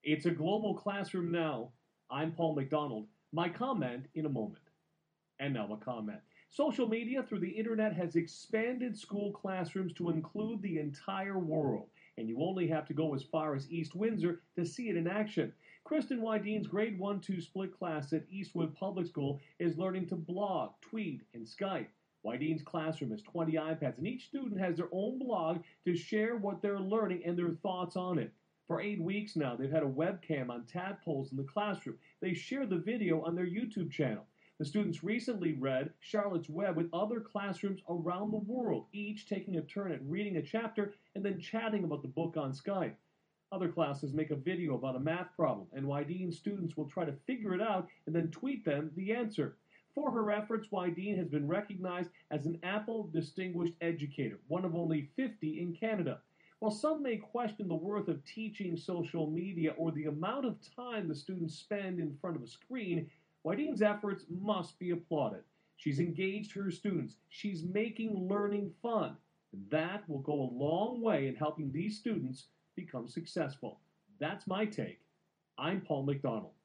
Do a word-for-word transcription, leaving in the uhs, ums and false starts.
It's a global classroom now. I'm Paul McDonald. My comment in a moment. And now a comment. Social media through the internet has expanded school classrooms to include the entire world, and you only have to go as far as East Windsor to see it in action. Kristen Wydine's grade one two split class at Eastwood Public School is learning to blog, tweet, and Skype. Wydine's classroom has twenty iPads, and each student has their own blog to share what they're learning and their thoughts on it. For eight weeks now, they've had a webcam on tadpoles in the classroom. They share the video on their YouTube channel. The students recently read Charlotte's Web with other classrooms around the world, each taking a turn at reading a chapter and then chatting about the book on Skype. Other classes make a video about a math problem, and Wydine students will try to figure it out and then tweet them the answer. For her efforts, Wydine has been recognized as an Apple Distinguished Educator, one of only fifty in Canada. While some may question the worth of teaching social media or the amount of time the students spend in front of a screen, Wydine's efforts must be applauded. She's engaged her students. She's making learning fun. That will go a long way in helping these students become successful. That's my take. I'm Paul McDonald.